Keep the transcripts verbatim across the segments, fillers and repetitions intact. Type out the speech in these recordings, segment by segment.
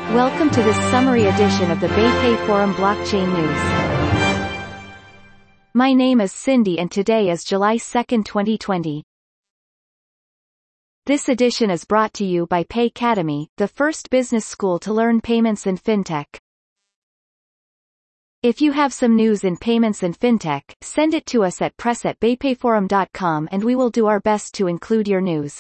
Welcome to this summary edition of the BayPay Forum Blockchain News. My name is Cindy and today is July second twenty twenty. This edition is brought to you by Paycademy, the first business school to learn payments and fintech. If you have some news in payments and fintech, send it to us at press at baypayforum dot com and we will do our best to include your news.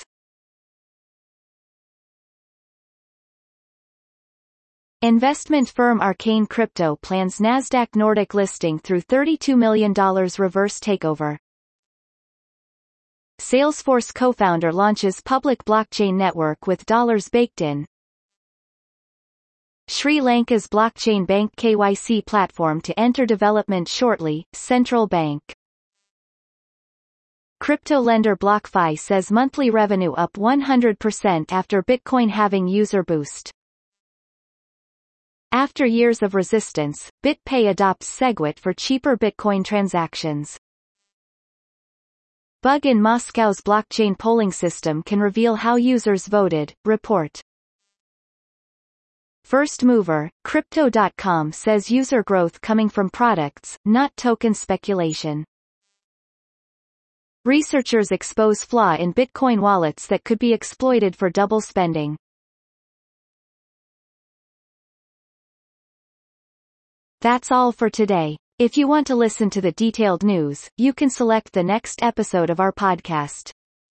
Investment firm Arcane Crypto plans Nasdaq Nordic listing through thirty-two million dollars reverse takeover. Salesforce co-founder launches public blockchain network with dollars baked in. Sri Lanka's blockchain bank K Y C platform to enter development shortly, central bank. Crypto lender BlockFi says monthly revenue up one hundred percent after Bitcoin halving user boost. After years of resistance, BitPay adopts SegWit for cheaper Bitcoin transactions. Bug in Moscow's blockchain polling system can reveal how users voted, report. First mover, Crypto dot com says user growth coming from products, not token speculation. Researchers expose flaw in Bitcoin wallets that could be exploited for double spending. That's all for today. If you want to listen to the detailed news, you can select the next episode of our podcast.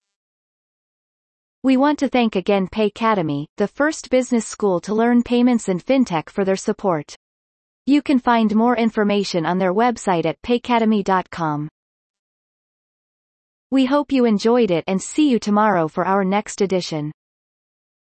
We want to thank again Paycademy, the first business school to learn payments and fintech, for their support. You can find more information on their website at paycademy dot com. We hope you enjoyed it and see you tomorrow for our next edition.